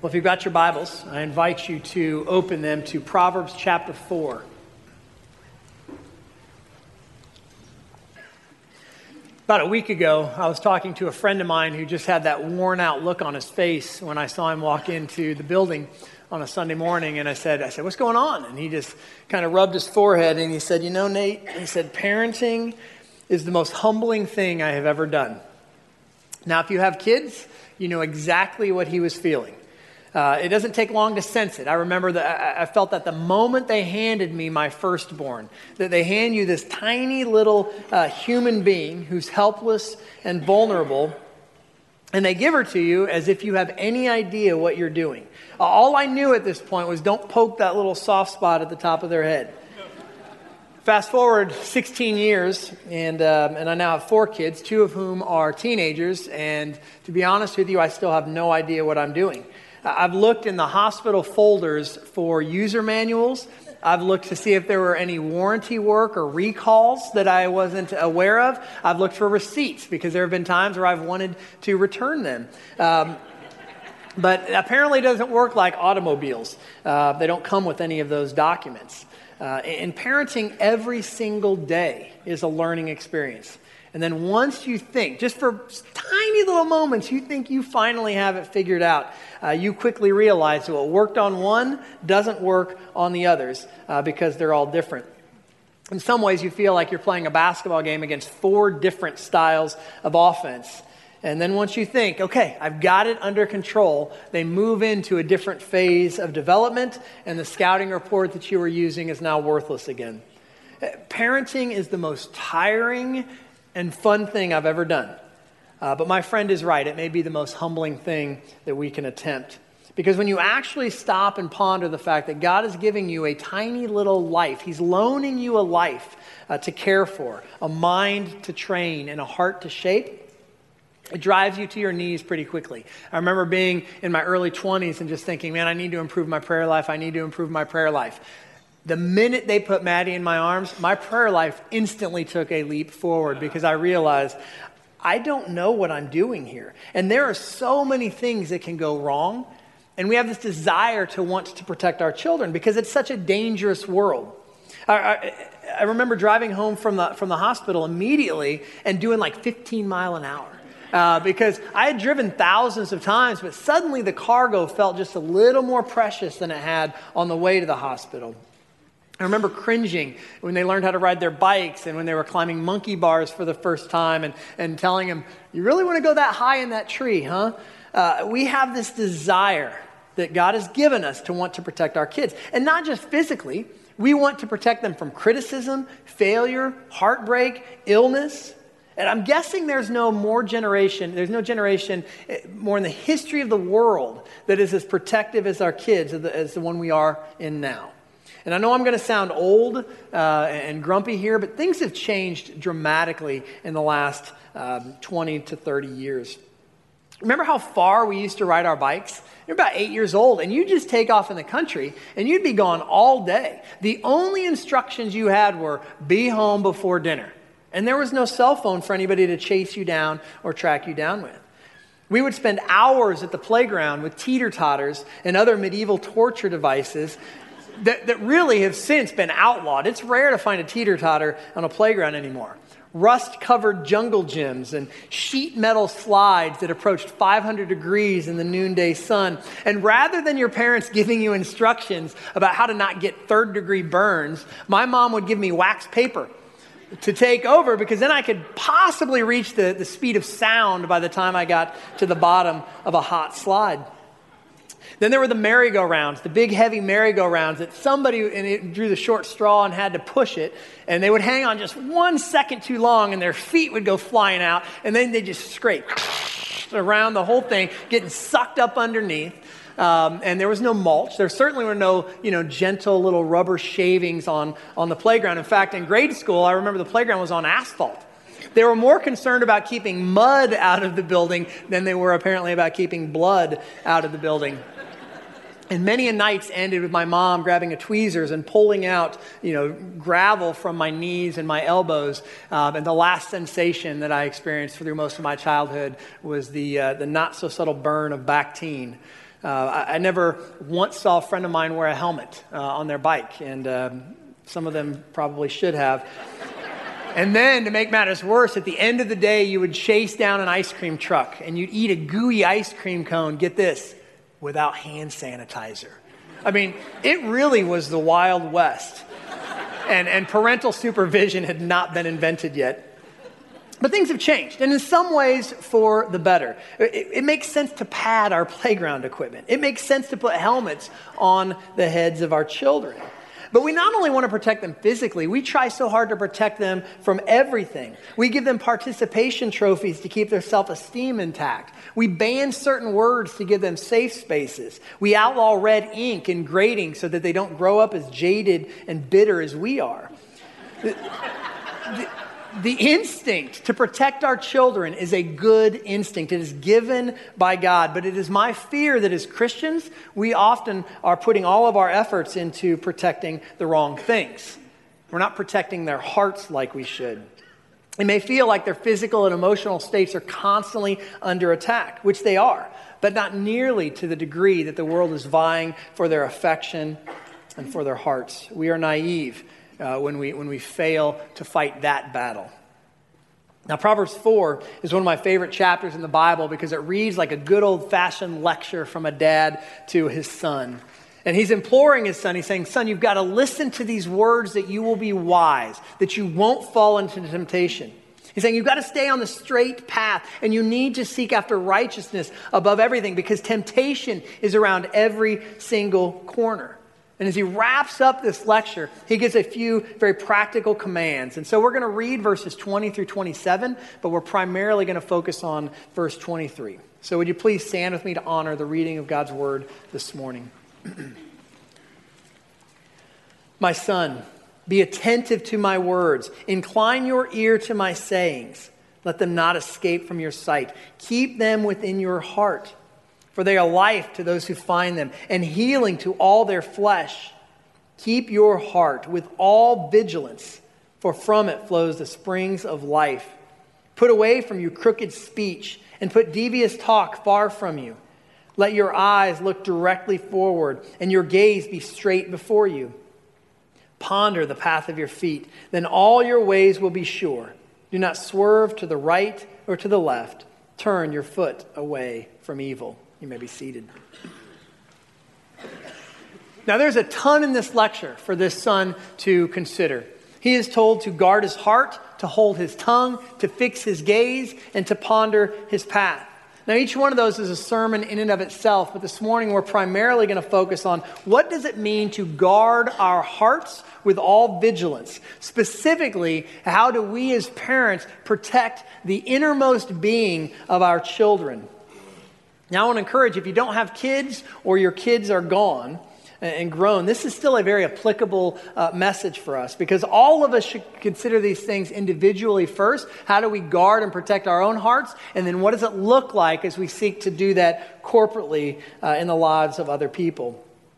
Well, if you've got your Bibles, I invite you to open them to Proverbs chapter 4. About a week ago, I was talking to a friend of mine who just had that worn-out look on his face when I saw him walk into the building on a Sunday morning, and I said, "What's going on?" And he just kind of rubbed his forehead, and he said, "You know, Nate," he said, "parenting is the most humbling thing I have ever done." Now, if you have kids, you know exactly what he was feeling. It doesn't take long to sense it. I remember that I felt that the moment they handed me my firstborn, that they hand you this tiny little human being who's helpless and vulnerable, and they give her to you as if you have any idea what you're doing. All I knew at this point was don't poke that little soft spot at the top of their head. Fast forward 16 years, and I now have 4 kids, 2 of whom are teenagers, and to be honest with you, I still have no idea what I'm doing. I've looked in the hospital folders for user manuals. I've looked to see if there were any warranty work or recalls that I wasn't aware of. I've looked for receipts because there have been times where I've wanted to return them. But apparently it doesn't work like automobiles. They don't come with any of those documents. In parenting, every single day is a learning experience. And then once you think, just for tiny little moments, you think you finally have it figured out, you quickly realize that what worked on one doesn't work on the others because they're all different. In some ways, you feel like you're playing a basketball game against 4 different styles of offense. And then once you think, okay, I've got it under control, they move into a different phase of development, and the scouting report that you were using is now worthless again. Parenting is the most tiring and fun thing I've ever done. But my friend is right. It may be the most humbling thing that we can attempt. Because when you actually stop and ponder the fact that God is giving you a tiny little life, He's loaning you a life to care for, a mind to train, and a heart to shape, it drives you to your knees pretty quickly. I remember being in my early 20s and just thinking, man, I need to improve my prayer life. I need to improve my prayer life. The minute they put Maddie in my arms, my prayer life instantly took a leap forward because I realized I don't know what I'm doing here. And there are so many things that can go wrong. And we have this desire to want to protect our children because it's such a dangerous world. I remember driving home from the hospital immediately and doing like 15 mile an hour. Because I had driven thousands of times, but suddenly the cargo felt just a little more precious than it had on the way to the hospital. I remember cringing when they learned how to ride their bikes and when they were climbing monkey bars for the first time and telling them, you really want to go that high in that tree, huh? We have this desire that God has given us to want to protect our kids. And not just physically. We want to protect them from criticism, failure, heartbreak, illness. And I'm guessing there's no generation more in the history of the world that is as protective as our kids as the one we are in now. And I know I'm going to sound old and grumpy here, but things have changed dramatically in the last 20 to 30 years. Remember how far we used to ride our bikes? You're about 8 years old, and you'd just take off in the country, and you'd be gone all day. The only instructions you had were, be home before dinner. And there was no cell phone for anybody to chase you down or track you down with. We would spend hours at the playground with teeter-totters and other medieval torture devices that really have since been outlawed. It's rare to find a teeter-totter on a playground anymore. Rust-covered jungle gyms and sheet metal slides that approached 500 degrees in the noonday sun. And rather than your parents giving you instructions about how to not get third-degree burns, my mom would give me wax paper to take over because then I could possibly reach the speed of sound by the time I got to the bottom of a hot slide. Then there were the merry-go-rounds, the big heavy merry-go-rounds that somebody drew the short straw and had to push it, and they would hang on just 1 second too long and their feet would go flying out, and then they just scrape around the whole thing, getting sucked up underneath. And there was no mulch. There certainly were no, gentle little rubber shavings on the playground. In fact, in grade school, I remember the playground was on asphalt. They were more concerned about keeping mud out of the building than they were apparently about keeping blood out of the building. And many a nights ended with my mom grabbing a tweezers and pulling out, gravel from my knees and my elbows. And the last sensation that I experienced through most of my childhood was the not so subtle burn of Bactine. I never once saw a friend of mine wear a helmet on their bike, and some of them probably should have. And then, to make matters worse, at the end of the day, you would chase down an ice cream truck, and you'd eat a gooey ice cream cone, get this, without hand sanitizer. I mean, it really was the Wild West. And parental supervision had not been invented yet. But things have changed, and in some ways for the better. It makes sense to pad our playground equipment. It makes sense to put helmets on the heads of our children. But we not only want to protect them physically, we try so hard to protect them from everything. We give them participation trophies to keep their self-esteem intact. We ban certain words to give them safe spaces. We outlaw red ink and grading so that they don't grow up as jaded and bitter as we are. The instinct to protect our children is a good instinct. It is given by God. But it is my fear that as Christians, we often are putting all of our efforts into protecting the wrong things. We're not protecting their hearts like we should. It may feel like their physical and emotional states are constantly under attack, which they are, but not nearly to the degree that the world is vying for their affection and for their hearts. We are naive when we fail to fight that battle. Now, Proverbs 4 is one of my favorite chapters in the Bible because it reads like a good old-fashioned lecture from a dad to his son. And he's imploring his son, he's saying, son, you've got to listen to these words that you will be wise, that you won't fall into temptation. He's saying you've got to stay on the straight path and you need to seek after righteousness above everything because temptation is around every single corner. And as he wraps up this lecture, he gives a few very practical commands. And so we're going to read verses 20 through 27, but we're primarily going to focus on verse 23. So would you please stand with me to honor the reading of God's word this morning? My son, be attentive to my words. Incline your ear to my sayings. Let them not escape from your sight. Keep them within your heart. For they are life to those who find them, and healing to all their flesh. Keep your heart with all vigilance, for from it flows the springs of life. Put away from you crooked speech, and put devious talk far from you. Let your eyes look directly forward, and your gaze be straight before you. Ponder the path of your feet, then all your ways will be sure. Do not swerve to the right or to the left. Turn your foot away from evil. You may be seated. Now, there's a ton in this lecture for this son to consider. He is told to guard his heart, to hold his tongue, to fix his gaze, and to ponder his path. Now, each one of those is a sermon in and of itself, but this morning we're primarily going to focus on what does it mean to guard our hearts with all vigilance. Specifically, how do we as parents protect the innermost being of our children? Now, I want to encourage, if you don't have kids or your kids are gone and grown, this is still a very applicable message for us because all of us should consider these things individually first. How do we guard and protect our own hearts? And then what does it look like as we seek to do that corporately in the lives of other people?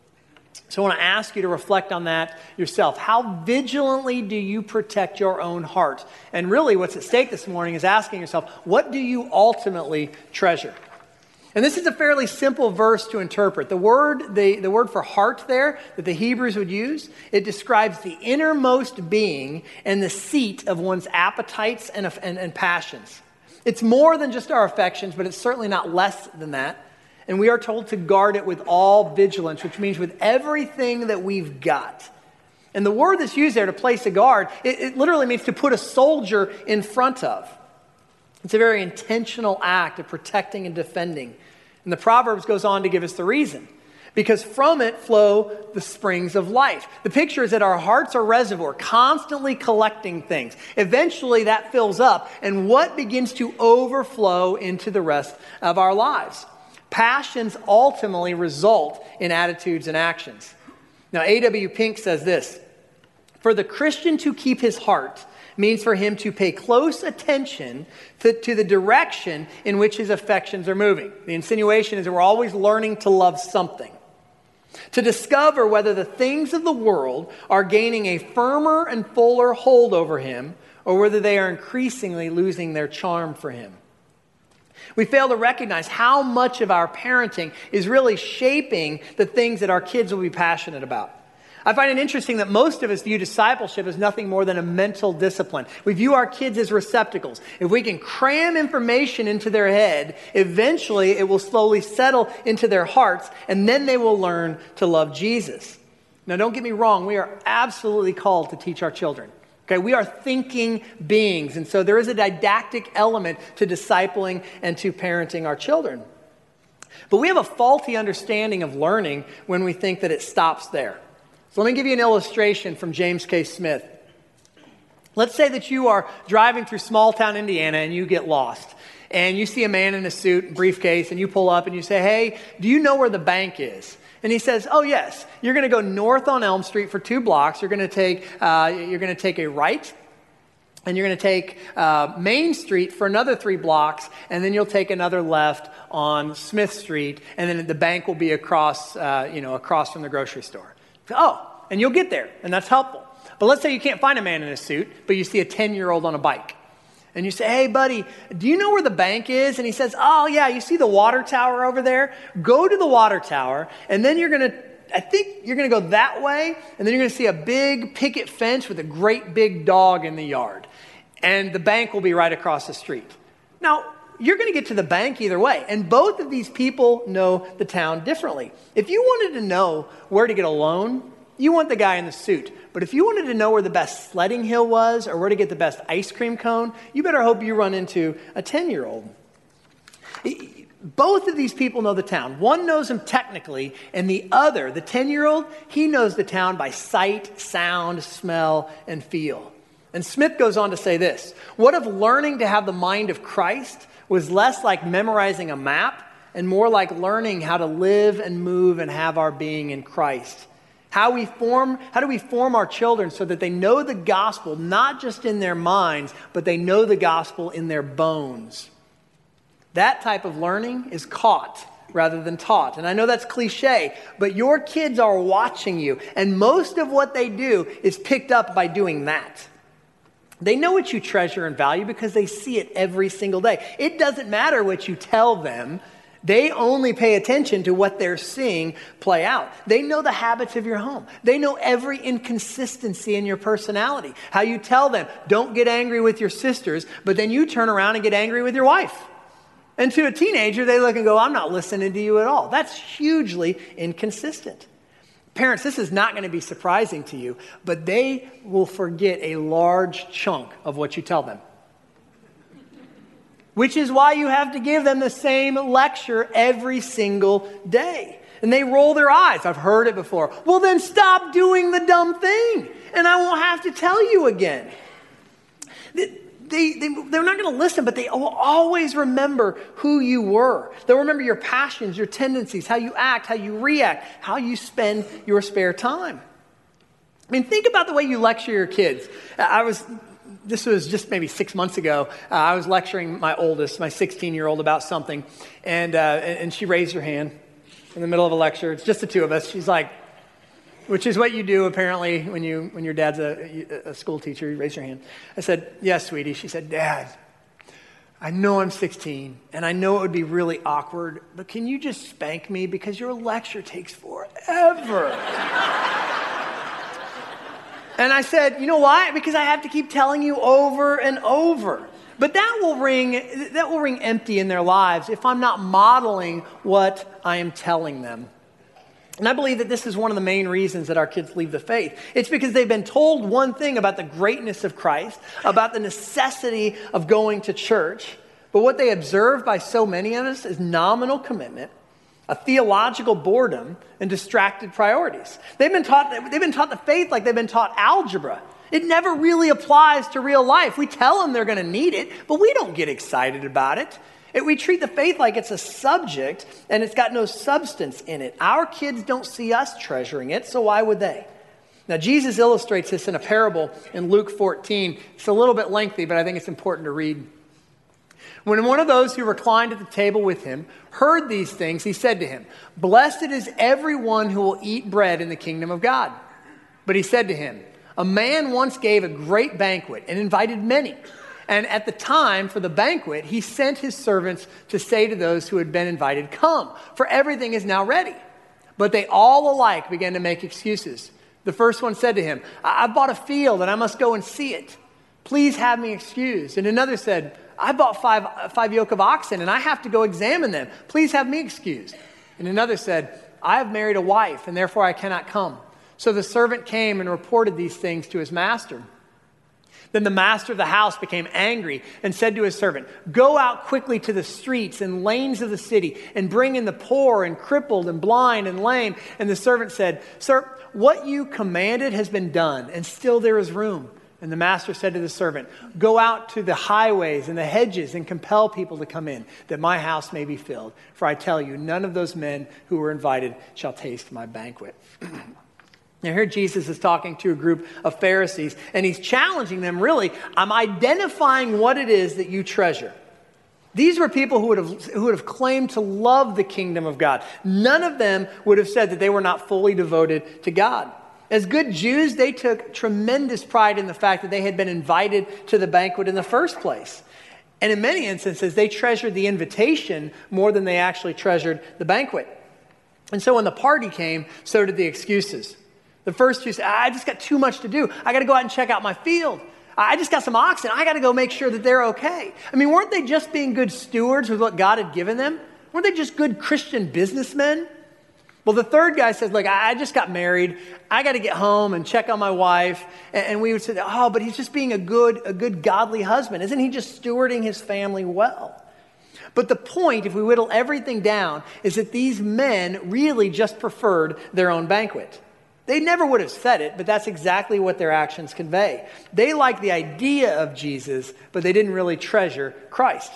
So I want to ask you to reflect on that yourself. How vigilantly do you protect your own heart? And really what's at stake this morning is asking yourself, what do you ultimately treasure? And this is a fairly simple verse to interpret. The word for heart there that the Hebrews would use, it describes the innermost being and the seat of one's appetites and passions. It's more than just our affections, but it's certainly not less than that. And we are told to guard it with all vigilance, which means with everything that we've got. And the word that's used there to place a guard, it literally means to put a soldier in front of. It's a very intentional act of protecting and defending. And the Proverbs goes on to give us the reason. Because from it flow the springs of life. The picture is that our hearts are a reservoir, constantly collecting things. Eventually that fills up, and what begins to overflow into the rest of our lives? Passions ultimately result in attitudes and actions. Now, A.W. Pink says this, for the Christian to keep his heart means for him to pay close attention to the direction in which his affections are moving. The insinuation is that we're always learning to love something. To discover whether the things of the world are gaining a firmer and fuller hold over him or whether they are increasingly losing their charm for him. We fail to recognize how much of our parenting is really shaping the things that our kids will be passionate about. I find it interesting that most of us view discipleship as nothing more than a mental discipline. We view our kids as receptacles. If we can cram information into their head, eventually it will slowly settle into their hearts, and then they will learn to love Jesus. Now, don't get me wrong. We are absolutely called to teach our children. Okay, we are thinking beings, and so there is a didactic element to discipling and to parenting our children. But we have a faulty understanding of learning when we think that it stops there. So let me give you an illustration from James K. Smith. Let's say that you are driving through small town Indiana and you get lost. And you see a man in a suit and briefcase, and you pull up and you say, "Hey, do you know where the bank is?" And he says, "Oh, yes. You're going to go north on Elm Street for 2 blocks. You're going to take a right, and you're going to take Main Street for another 3 blocks, and then you'll take another left on Smith Street, and then the bank will be across from the grocery store." Oh, and you'll get there, and that's helpful. But let's say you can't find a man in a suit, but you see a 10-year-old on a bike. And you say, "Hey, buddy, do you know where the bank is?" And he says, "Oh, yeah, you see the water tower over there? Go to the water tower, and then you're going to go that way, and then you're going to see a big picket fence with a great big dog in the yard. And the bank will be right across the street." Now, you're going to get to the bank either way. And both of these people know the town differently. If you wanted to know where to get a loan, you want the guy in the suit. But if you wanted to know where the best sledding hill was or where to get the best ice cream cone, you better hope you run into a 10-year-old. Both of these people know the town. One knows them technically, and the other, the 10-year-old, he knows the town by sight, sound, smell, and feel. And Smith goes on to say this: "What if learning to have the mind of Christ was less like memorizing a map and more like learning how to live and move and have our being in Christ? How do we form our children so that they know the gospel not just in their minds, but they know the gospel in their bones?" That type of learning is caught rather than taught. And I know that's cliche, but your kids are watching you, and most of what they do is picked up by doing that. They know what you treasure and value because they see it every single day. It doesn't matter what you tell them. They only pay attention to what they're seeing play out. They know the habits of your home. They know every inconsistency in your personality. How you tell them, "Don't get angry with your sisters," but then you turn around and get angry with your wife. And to a teenager, they look and go, "I'm not listening to you at all." That's hugely inconsistent. Parents, this is not going to be surprising to you, but they will forget a large chunk of what you tell them. Which is why you have to give them the same lecture every single day. And they roll their eyes. "I've heard it before." Well, then stop doing the dumb thing, and I won't have to tell you again. They're not going to listen, but they will always remember who you were. They'll remember your passions, your tendencies, how you act, how you react, how you spend your spare time. I mean, think about the way you lecture your kids. This was just maybe 6 months ago. I was lecturing my oldest, my 16-year-old, about something, and she raised her hand in the middle of a lecture. It's just the two of us. She's like, which is what you do apparently when your dad's a school teacher. You raise your hand. I said, "Yes, sweetie." She said, "Dad, I know I'm 16, and I know it would be really awkward, but can you just spank me because your lecture takes forever?" And I said, "You know why? Because I have to keep telling you over and over." But that will ring empty in their lives if I'm not modeling what I am telling them. And I believe that this is one of the main reasons that our kids leave the faith. It's because they've been told one thing about the greatness of Christ, about the necessity of going to church. But what they observe by so many of us is nominal commitment, a theological boredom, and distracted priorities. They've been taught the faith like they've been taught algebra. It never really applies to real life. We tell them they're going to need it, but we don't get excited about it. We treat the faith like it's a subject and it's got no substance in it. Our kids don't see us treasuring it, so why would they? Now, Jesus illustrates this in a parable in Luke 14. It's a little bit lengthy, but I think it's important to read. When one of those who reclined at the table with him heard these things, he said to him, "Blessed is everyone who will eat bread in the kingdom of God." But he said to him, "A man once gave a great banquet and invited many. And at the time for the banquet, he sent his servants to say to those who had been invited, "Come, for everything is now ready." But they all alike began to make excuses. The first one said to him, "I bought a field and I must go and see it. Please have me excused." And another said, "I bought five yoke of oxen and I have to go examine them. Please have me excused." And another said, "I have married a wife and therefore I cannot come." So the servant came and reported these things to his master. Then the master of the house became angry and said to his servant, "Go out quickly to the streets and lanes of the city and bring in the poor and crippled and blind and lame." And the servant said, "Sir, what you commanded has been done, and still there is room." And the master said to the servant, "Go out to the highways and the hedges and compel people to come in, that my house may be filled. For I tell you, none of those men who were invited shall taste my banquet." Now here Jesus is talking to a group of Pharisees, and he's challenging them, really, I'm identifying what it is that you treasure. These were people who would have claimed to love the kingdom of God. None of them would have said that they were not fully devoted to God. As good Jews, they took tremendous pride in the fact that they had been invited to the banquet in the first place. And in many instances, they treasured the invitation more than they actually treasured the banquet. And so when the party came, so did the excuses. The first two said, "I just got too much to do. I got to go out and check out my field. I just got some oxen. I got to go make sure that they're okay." I mean, weren't they just being good stewards with what God had given them? Weren't they just good Christian businessmen? Well, the third guy says, "Look, I just got married. I got to get home and check on my wife." And we would say, "Oh, but he's just being a good godly husband. Isn't he just stewarding his family well?" But the point, if we whittle everything down, is that these men really just preferred their own banquet. They never would have said it, but that's exactly what their actions convey. They liked the idea of Jesus, but they didn't really treasure Christ.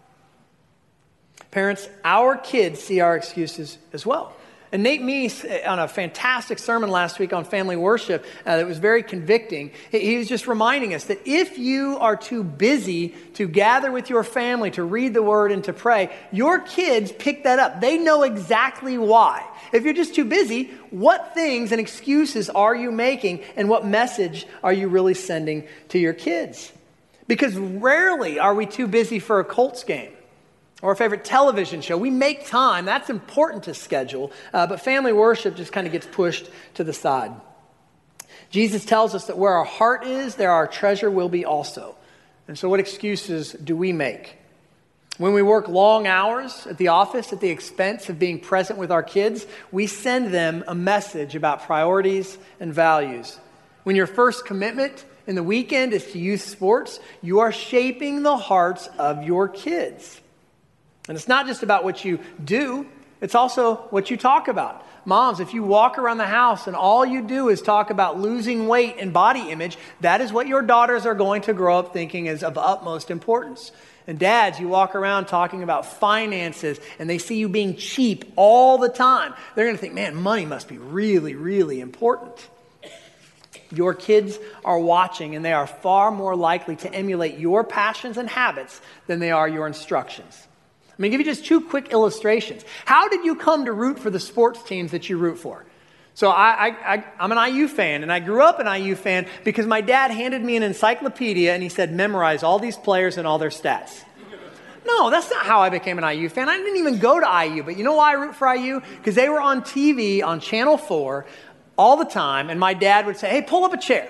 Parents, our kids see our excuses as well. And Nate Meese, on a fantastic sermon last week on family worship that was very convicting, he was just reminding us that if you are too busy to gather with your family, to read the word and to pray, your kids pick that up. They know exactly why. If you're just too busy, what things and excuses are you making, and what message are you really sending to your kids? Because rarely are we too busy for a Colts game or a favorite television show. We make time. That's important to schedule. But family worship just kind of gets pushed to the side. Jesus tells us that where our heart is, there our treasure will be also. And so what excuses do we make? When we work long hours at the office at the expense of being present with our kids, we send them a message about priorities and values. When your first commitment in the weekend is to youth sports, you are shaping the hearts of your kids. And it's not just about what you do, it's also what you talk about. Moms, if you walk around the house and all you do is talk about losing weight and body image, that is what your daughters are going to grow up thinking is of utmost importance. And dads, you walk around talking about finances and they see you being cheap all the time. They're going to think, man, money must be really, really important. Your kids are watching and they are far more likely to emulate your passions and habits than they are your instructions. I'm going to give you just two quick illustrations. How did you come to root for the sports teams that you root for? So I'm an IU fan, and I grew up an IU fan because my dad handed me an encyclopedia and he said, memorize all these players and all their stats. No, that's not how I became an IU fan. I didn't even go to IU, but you know why I root for IU? Because they were on TV on Channel 4 all the time, and my dad would say, hey, pull up a chair.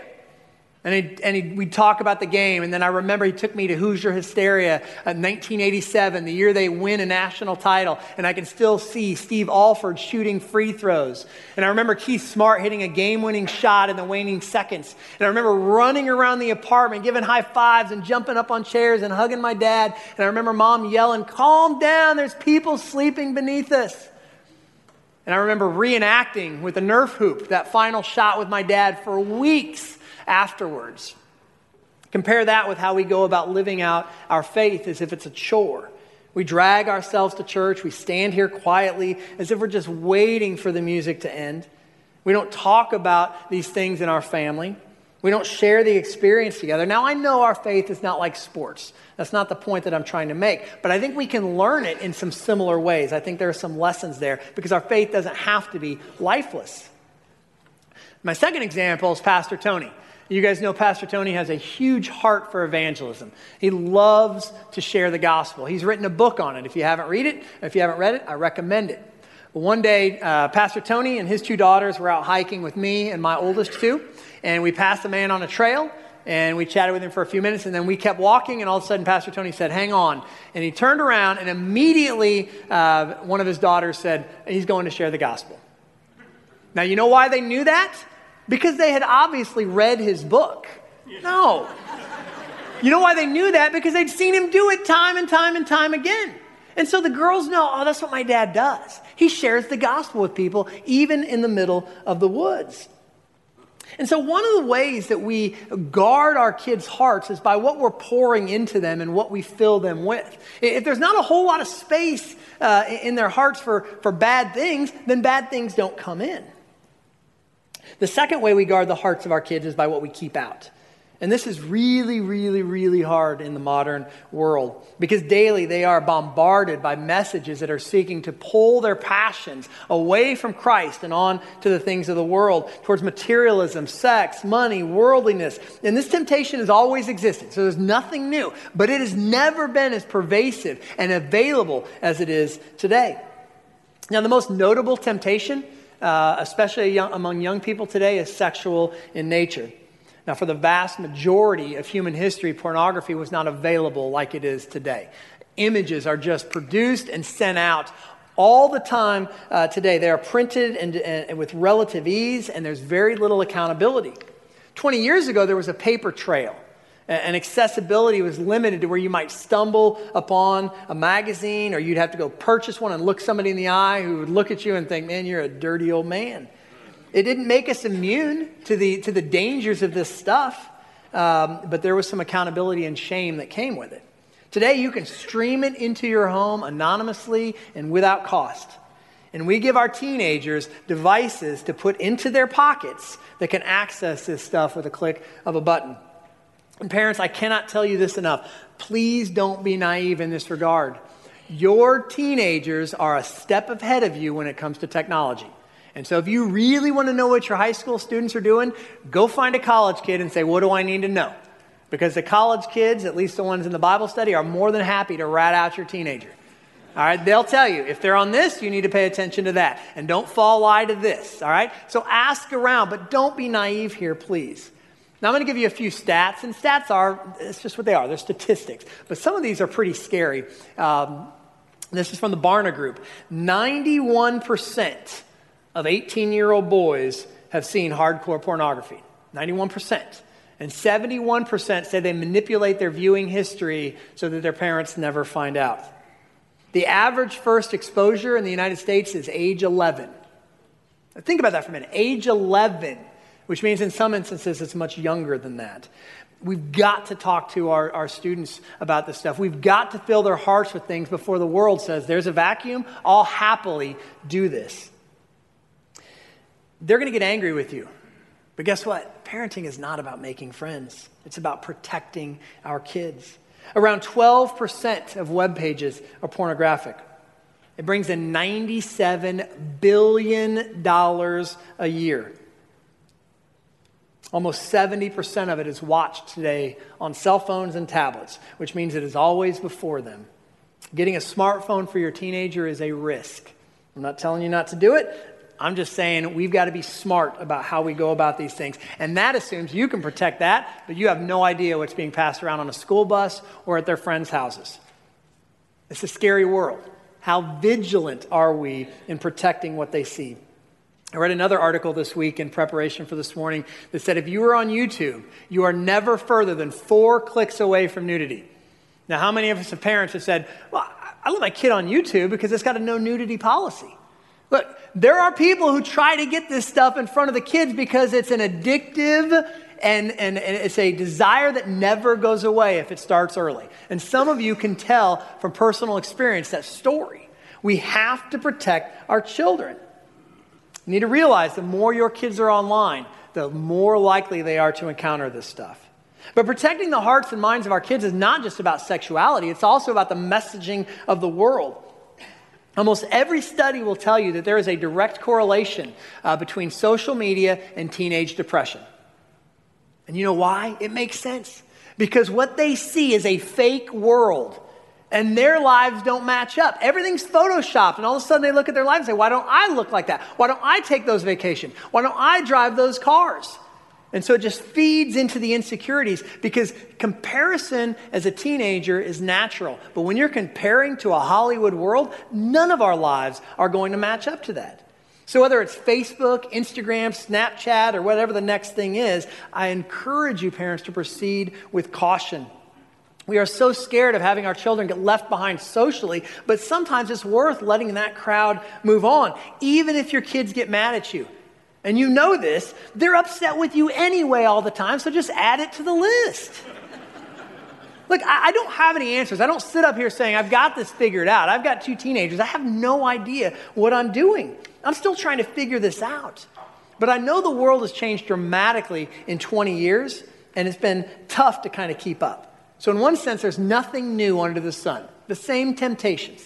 And we'd talk about the game. And then I remember he took me to Hoosier Hysteria in 1987, the year they win a national title. And I can still see Steve Alford shooting free throws. And I remember Keith Smart hitting a game-winning shot in the waning seconds. And I remember running around the apartment, giving high fives and jumping up on chairs and hugging my dad. And I remember Mom yelling, calm down, there's people sleeping beneath us. And I remember reenacting with a Nerf hoop that final shot with my dad for weeks afterwards. Compare that with how we go about living out our faith as if it's a chore. We drag ourselves to church. We stand here quietly as if we're just waiting for the music to end. We don't talk about these things in our family. We don't share the experience together. Now, I know our faith is not like sports. That's not the point that I'm trying to make. But I think we can learn it in some similar ways. I think there are some lessons there because our faith doesn't have to be lifeless. My second example is Pastor Tony. You guys know Pastor Tony has a huge heart for evangelism. He loves to share the gospel. He's written a book on it. If you haven't read it, I recommend it. One day, Pastor Tony and his two daughters were out hiking with me and my oldest two, and we passed a man on a trail, and we chatted with him for a few minutes, and then we kept walking, and all of a sudden Pastor Tony said, "Hang on." And he turned around, and immediately one of his daughters said, "He's going to share the gospel." Now, you know why they knew that? Because they had obviously read his book. No. You know why they knew that? Because they'd seen him do it time and time and time again. And so the girls know, oh, that's what my dad does. He shares the gospel with people, even in the middle of the woods. And so one of the ways that we guard our kids' hearts is by what we're pouring into them and what we fill them with. If there's not a whole lot of space in their hearts for bad things, then bad things don't come in. The second way we guard the hearts of our kids is by what we keep out. And this is really, really, really hard in the modern world because daily they are bombarded by messages that are seeking to pull their passions away from Christ and on to the things of the world, towards materialism, sex, money, worldliness. And this temptation has always existed, so there's nothing new, but it has never been as pervasive and available as it is today. Now, the most notable temptation, especially among young people today, is sexual in nature. Now, for the vast majority of human history, pornography was not available like it is today. Images are just produced and sent out all the time today. They are printed and with relative ease, and there's very little accountability. 20 years ago, there was a paper trail, and accessibility was limited to where you might stumble upon a magazine, or you'd have to go purchase one and look somebody in the eye who would look at you and think, man, you're a dirty old man. It didn't make us immune to the dangers of this stuff, but there was some accountability and shame that came with it. Today, you can stream it into your home anonymously and without cost. And we give our teenagers devices to put into their pockets that can access this stuff with a click of a button. And parents, I cannot tell you this enough. Please don't be naive in this regard. Your teenagers are a step ahead of you when it comes to technology. And so if you really want to know what your high school students are doing, go find a college kid and say, what do I need to know? Because the college kids, at least the ones in the Bible study, are more than happy to rat out your teenager. All right, they'll tell you, if they're on this, you need to pay attention to that. And don't fall lie to this, all right? So ask around, but don't be naive here, please. Now, I'm going to give you a few stats, and stats it's just what they are. They're statistics. But some of these are pretty scary. This is from the Barna Group. 91% of 18-year-old boys have seen hardcore pornography. 91%. And 71% say they manipulate their viewing history so that their parents never find out. The average first exposure in the United States is age 11. Now think about that for a minute. Age 11, which means in some instances it's much younger than that. We've got to talk to our students about this stuff. We've got to fill their hearts with things before the world says, there's a vacuum, I'll happily do this. They're going to get angry with you. But guess what? Parenting is not about making friends. It's about protecting our kids. Around 12% of web pages are pornographic. It brings in $97 billion a year. Almost 70% of it is watched today on cell phones and tablets, which means it is always before them. Getting a smartphone for your teenager is a risk. I'm not telling you not to do it. I'm just saying we've got to be smart about how we go about these things. And that assumes you can protect that, but you have no idea what's being passed around on a school bus or at their friends' houses. It's a scary world. How vigilant are we in protecting what they see? I read another article this week in preparation for this morning that said if you are on YouTube, you are never further than 4 clicks away from nudity. Now, how many of us as parents have said, well, I let my kid on YouTube because it's got a no nudity policy? Look, there are people who try to get this stuff in front of the kids because it's an addictive and it's a desire that never goes away if it starts early. And some of you can tell from personal experience that story. We have to protect our children. You need to realize the more your kids are online, the more likely they are to encounter this stuff. But protecting the hearts and minds of our kids is not just about sexuality. It's also about the messaging of the world. Almost every study will tell you that there is a direct correlation between social media and teenage depression. And you know why? It makes sense. Because what they see is a fake world. And their lives don't match up. Everything's photoshopped. And all of a sudden they look at their lives and say, why don't I look like that? Why don't I take those vacations? Why don't I drive those cars? And so it just feeds into the insecurities, because comparison as a teenager is natural. But when you're comparing to a Hollywood world, none of our lives are going to match up to that. So whether it's Facebook, Instagram, Snapchat, or whatever the next thing is, I encourage you, parents, to proceed with caution. We are so scared of having our children get left behind socially, but sometimes it's worth letting that crowd move on, even if your kids get mad at you. And you know this, they're upset with you anyway all the time, so just add it to the list. Look, I don't have any answers. I don't sit up here saying, I've got this figured out. I've got 2 teenagers. I have no idea what I'm doing. I'm still trying to figure this out. But I know the world has changed dramatically in 20 years, and it's been tough to kind of keep up. So in one sense, there's nothing new under the sun. The same temptations.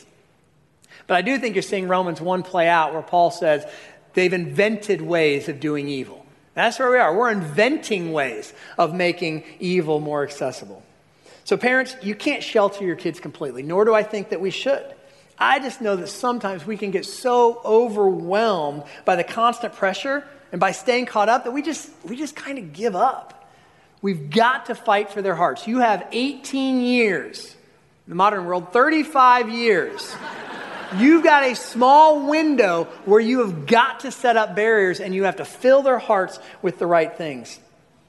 But I do think you're seeing Romans 1 play out, where Paul says they've invented ways of doing evil. That's where we are. We're inventing ways of making evil more accessible. So parents, you can't shelter your kids completely, nor do I think that we should. I just know that sometimes we can get so overwhelmed by the constant pressure and by staying caught up that we just kind of give up. We've got to fight for their hearts. You have 18 years. In the modern world, 35 years. You've got a small window where you have got to set up barriers, and you have to fill their hearts with the right things.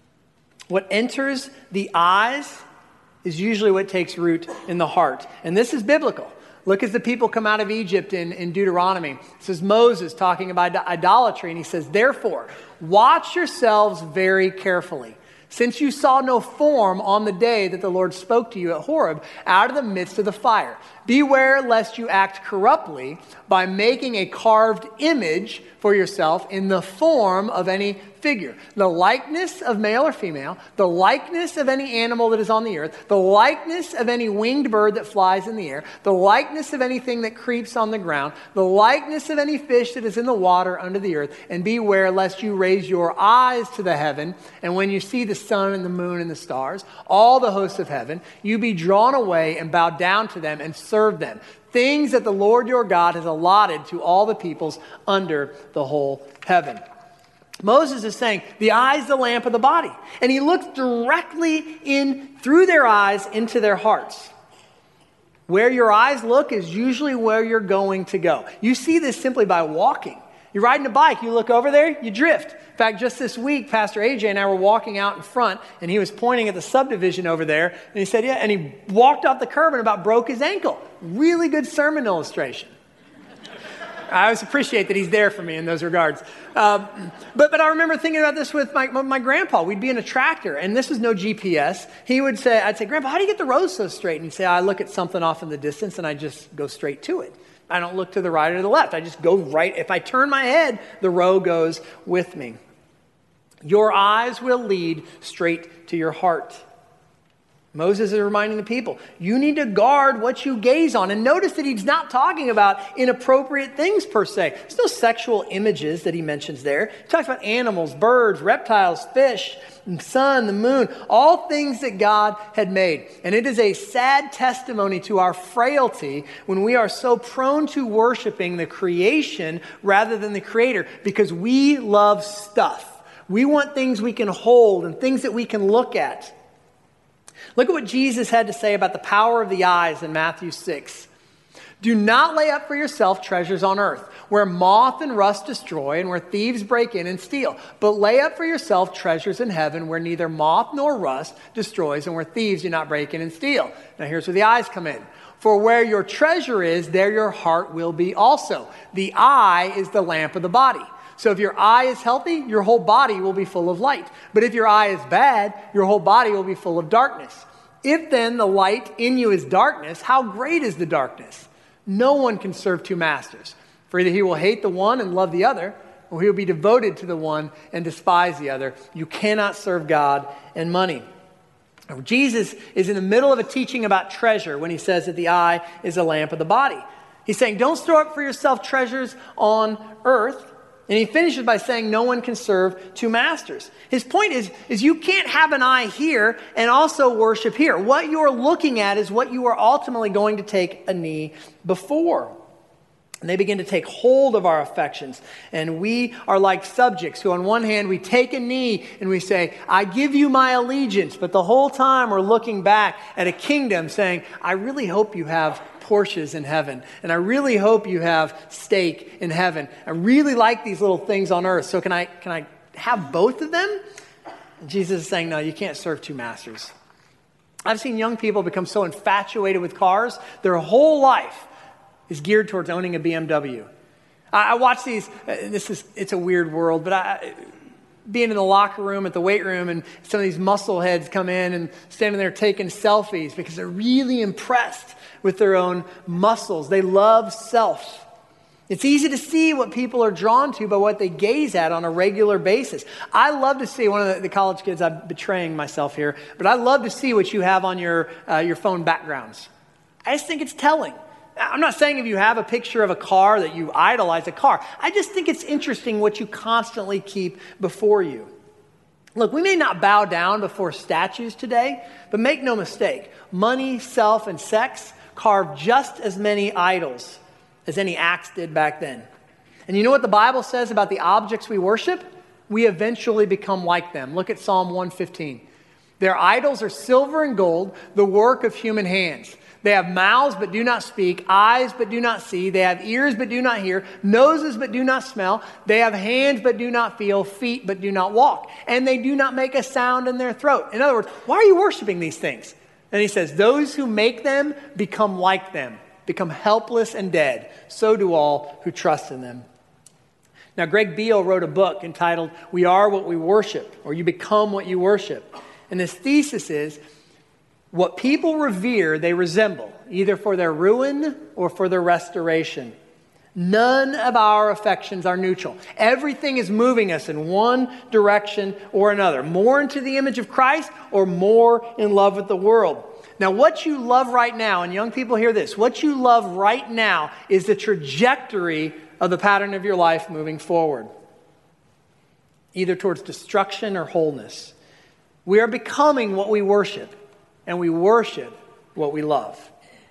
What enters the eyes is usually what takes root in the heart. And this is biblical. Look as the people come out of Egypt in Deuteronomy. This is Moses talking about idolatry, and he says, therefore, watch yourselves very carefully, since you saw no form on the day that the Lord spoke to you at Horeb out of the midst of the fire. Beware lest you act corruptly by making a carved image for yourself in the form of any figure, the likeness of male or female, the likeness of any animal that is on the earth, the likeness of any winged bird that flies in the air, the likeness of anything that creeps on the ground, the likeness of any fish that is in the water under the earth. And beware lest you raise your eyes to the heaven, and when you see the sun and the moon and the stars, all the hosts of heaven, you be drawn away and bow down to them and serve them. Things that the Lord your God has allotted to all the peoples under the whole heaven. Moses is saying, the eye is the lamp of the body. And he looks directly in through their eyes into their hearts. Where your eyes look is usually where you're going to go. You see this simply by walking. You're riding a bike, you look over there, you drift. In fact, just this week, Pastor AJ and I were walking out in front, and he was pointing at the subdivision over there, and he said, yeah, and he walked off the curb and about broke his ankle. Really good sermon illustration. I always appreciate that he's there for me in those regards. But I remember thinking about this with my grandpa. We'd be in a tractor, and this was no GPS. I'd say, Grandpa, how do you get the road so straight? And he'd say, I look at something off in the distance, and I just go straight to it. I don't look to the right or the left. I just go right. If I turn my head, the row goes with me. Your eyes will lead straight to your heart. Moses is reminding the people, you need to guard what you gaze on. And notice that he's not talking about inappropriate things per se. There's no sexual images that he mentions there. He talks about animals, birds, reptiles, fish, the sun, the moon, all things that God had made. And it is a sad testimony to our frailty when we are so prone to worshiping the creation rather than the Creator, because we love stuff. We want things we can hold and things that we can look at. Look at what Jesus had to say about the power of the eyes in Matthew 6. Do not lay up for yourself treasures on earth, where moth and rust destroy and where thieves break in and steal. But lay up for yourself treasures in heaven, where neither moth nor rust destroys and where thieves do not break in and steal. Now here's where the eyes come in. For where your treasure is, there your heart will be also. The eye is the lamp of the body. So if your eye is healthy, your whole body will be full of light. But if your eye is bad, your whole body will be full of darkness. If then the light in you is darkness, how great is the darkness? No one can serve 2 masters. For either he will hate the one and love the other, or he will be devoted to the one and despise the other. You cannot serve God and money. Now, Jesus is in the middle of a teaching about treasure when he says that the eye is a lamp of the body. He's saying, don't store up for yourself treasures on earth, And he finishes by saying no one can serve two masters. His point is you can't have an eye here and also worship here. What you're looking at is what you are ultimately going to take a knee before. And they begin to take hold of our affections. And we are like subjects who on one hand we take a knee and we say, I give you my allegiance. But the whole time we're looking back at a kingdom saying, I really hope you have Porsches in heaven. And I really hope you have steak in heaven. I really like these little things on earth. So can I have both of them? And Jesus is saying, no, you can't serve two masters. I've seen young people become so infatuated with cars, their whole life is geared towards owning a BMW. I watch these, it's a weird world, but being in the locker room, at the weight room, and some of these muscle heads come in and standing there taking selfies because they're really impressed with their own muscles. They love self. It's easy to see what people are drawn to by what they gaze at on a regular basis. I love to see, one of the college kids, I'm betraying myself here, but I love to see what you have on your phone backgrounds. I just think it's telling. I'm not saying if you have a picture of a car that you idolize a car. I just think it's interesting what you constantly keep before you. Look, we may not bow down before statues today, but make no mistake, money, self, and sex carve just as many idols as any axe did back then. And you know what the Bible says about the objects we worship? We eventually become like them. Look at Psalm 115. Their idols are silver and gold, the work of human hands. They have mouths but do not speak, eyes but do not see. They have ears but do not hear, noses but do not smell. They have hands but do not feel, feet but do not walk. And they do not make a sound in their throat. In other words, why are you worshiping these things? And he says, those who make them become like them, become helpless and dead. So do all who trust in them. Now, Greg Beale wrote a book entitled, We Are What We Worship, or You Become What You Worship. And his thesis is, what people revere, they resemble, either for their ruin or for their restoration. None of our affections are neutral. Everything is moving us in one direction or another, more into the image of Christ or more in love with the world. Now, what you love right now, and young people hear this, what you love right now is the trajectory of the pattern of your life moving forward, either towards destruction or wholeness. We are becoming what we worship. And we worship what we love.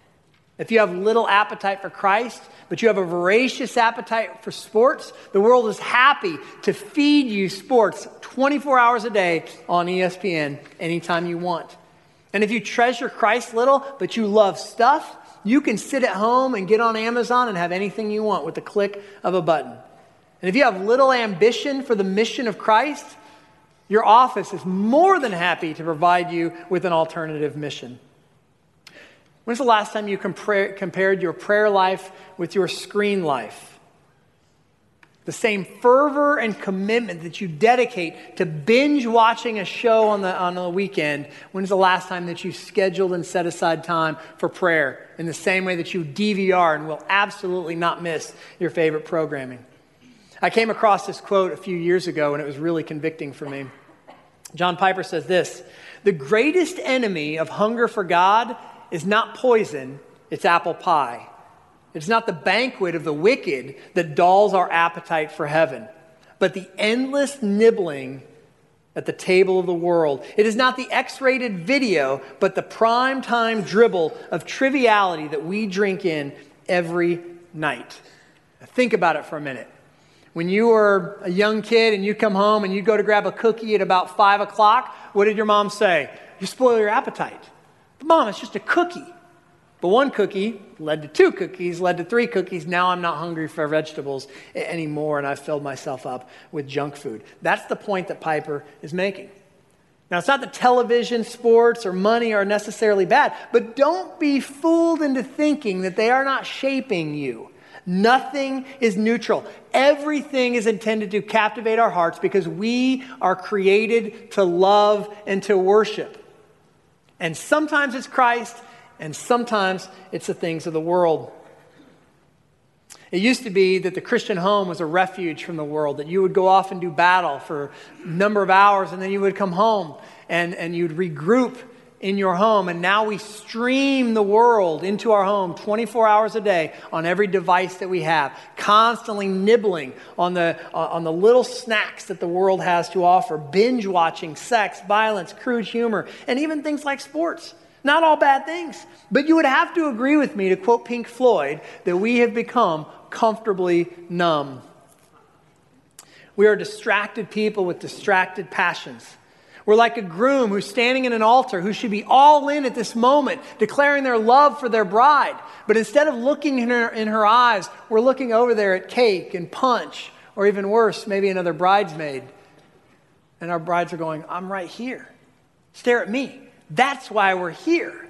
If you have little appetite for Christ, but you have a voracious appetite for sports, the world is happy to feed you sports 24 hours a day on ESPN anytime you want. And if you treasure Christ little, but you love stuff, you can sit at home and get on Amazon and have anything you want with the click of a button. And if you have little ambition for the mission of Christ, your office is more than happy to provide you with an alternative mission. When's the last time you compared your prayer life with your screen life? The same fervor and commitment that you dedicate to binge watching a show on the weekend, when's the last time that you scheduled and set aside time for prayer in the same way that you DVR and will absolutely not miss your favorite programming? I came across this quote a few years ago, and it was really convicting for me. John Piper says this, the greatest enemy of hunger for God is not poison, it's apple pie. It's not the banquet of the wicked that dulls our appetite for heaven, but the endless nibbling at the table of the world. It is not the X-rated video, but the prime time dribble of triviality that we drink in every night. Now, think about it for a minute. When you were a young kid and you come home and you go to grab a cookie at about 5 o'clock, what did your mom say? You spoil your appetite. But Mom, it's just a cookie. But one cookie led to 2 cookies, led to 3 cookies. Now I'm not hungry for vegetables anymore, and I've filled myself up with junk food. That's the point that Piper is making. Now, it's not that television, sports, or money are necessarily bad, but don't be fooled into thinking that they are not shaping you. Nothing is neutral. Everything is intended to captivate our hearts because we are created to love and to worship. And sometimes it's Christ, and sometimes it's the things of the world. It used to be that the Christian home was a refuge from the world, that you would go off and do battle for a number of hours, and then you would come home and you'd regroup in your home, and now we stream the world into our home 24 hours a day on every device that we have, constantly nibbling on the little snacks that the world has to offer, binge watching sex, violence, crude humor, and even things like sports. Not all bad things, but you would have to agree with me, to quote Pink Floyd, that we have become comfortably numb. We are distracted people with distracted passions. We're like a groom who's standing in an altar who should be all in at this moment, declaring their love for their bride. But instead of looking in her eyes, we're looking over there at cake and punch, or even worse, maybe another bridesmaid. And our brides are going, I'm right here. Stare at me. That's why we're here.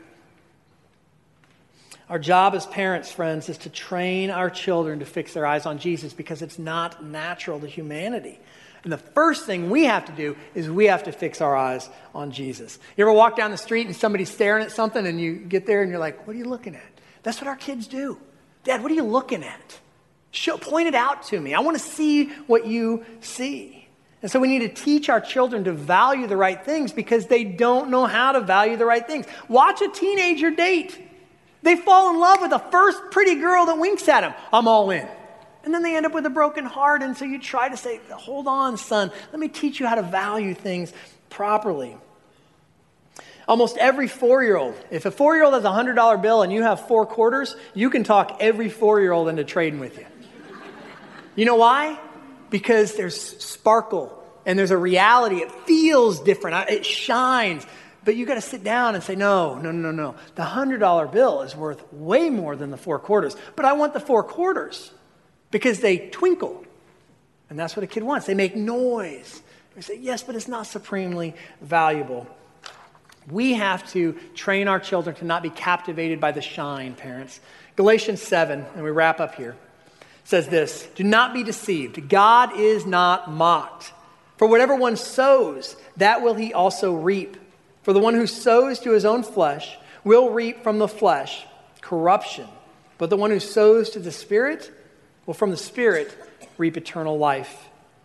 Our job as parents, friends, is to train our children to fix their eyes on Jesus, because it's not natural to humanity. And the first thing we have to do is we have to fix our eyes on Jesus. You ever walk down the street and somebody's staring at something and you get there and you're like, what are you looking at? That's what our kids do. Dad, what are you looking at? Point it out to me. I want to see what you see. And so we need to teach our children to value the right things, because they don't know how to value the right things. Watch a teenager date. They fall in love with the first pretty girl that winks at them. I'm all in. And then they end up with a broken heart. And so you try to say, hold on, son. Let me teach you how to value things properly. Almost every 4-year-old, if a 4-year-old has a $100 bill and you have 4 quarters, you can talk every 4-year-old into trading with you. You know why? Because there's sparkle and there's a reality. It feels different. It shines. But you got to sit down and say, no. The $100 bill is worth way more than the 4 quarters. But I want the 4 quarters. Because they twinkle. And that's what a kid wants. They make noise. We say, yes, but it's not supremely valuable. We have to train our children to not be captivated by the shine, parents. Galatians 7, and we wrap up here, says this: do not be deceived. God is not mocked. For whatever one sows, that will he also reap. For the one who sows to his own flesh will reap from the flesh corruption. But the one who sows to the Spirit will from the Spirit reap eternal life.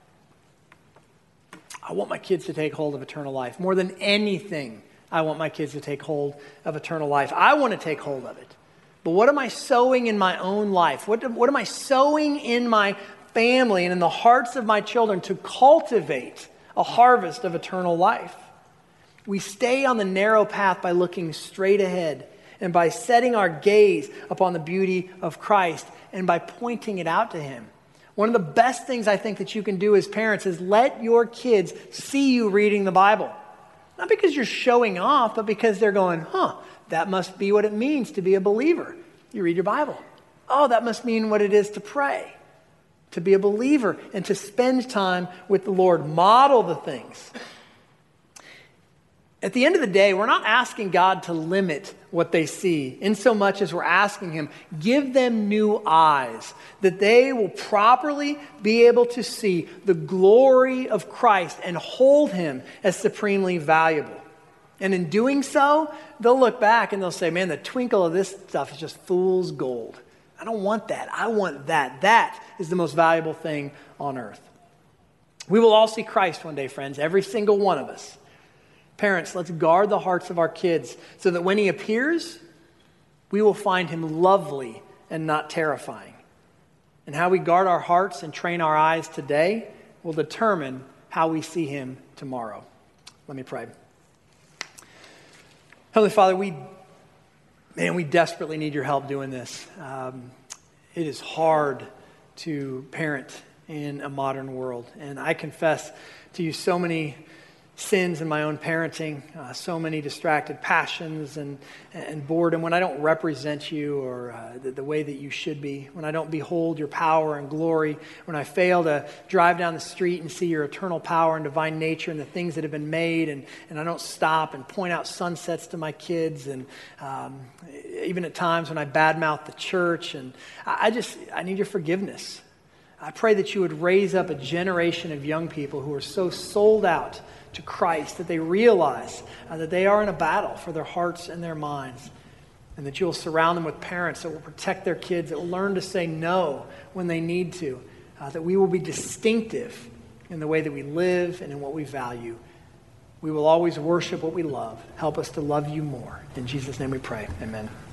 I want my kids to take hold of eternal life. More than anything, I want my kids to take hold of eternal life. I want to take hold of it. But what am I sowing in my own life? What am I sowing in my family and in the hearts of my children to cultivate a harvest of eternal life? We stay on the narrow path by looking straight ahead and by setting our gaze upon the beauty of Christ and by pointing it out to him. One of the best things I think that you can do as parents is let your kids see you reading the Bible. Not because you're showing off, but because they're going, that must be what it means to be a believer. You read your Bible. Oh, that must mean what it is to pray, to be a believer, and to spend time with the Lord. Model the things. At the end of the day, we're not asking God to limit what they see, in so much as we're asking him, give them new eyes, that they will properly be able to see the glory of Christ and hold him as supremely valuable. And in doing so, they'll look back and they'll say, man, the twinkle of this stuff is just fool's gold. I don't want that. I want that. That is the most valuable thing on earth. We will all see Christ one day, friends, every single one of us. Parents, let's guard the hearts of our kids so that when he appears, we will find him lovely and not terrifying. And how we guard our hearts and train our eyes today will determine how we see him tomorrow. Let me pray. Heavenly Father, we desperately need your help doing this. It is hard to parent in a modern world. And I confess to you so many sins in my own parenting, so many distracted passions and boredom when I don't represent you or the way that you should be, when I don't behold your power and glory, when I fail to drive down the street and see your eternal power and divine nature and the things that have been made, and I don't stop and point out sunsets to my kids, and even at times when I badmouth the church, and I need your forgiveness. I pray that you would raise up a generation of young people who are so sold out to Christ that they realize that they are in a battle for their hearts and their minds, and that you will surround them with parents that will protect their kids, that will learn to say no when they need to, that we will be distinctive in the way that we live and in what we value. We will always worship what we love. Help us to love you more. In Jesus' name we pray. Amen.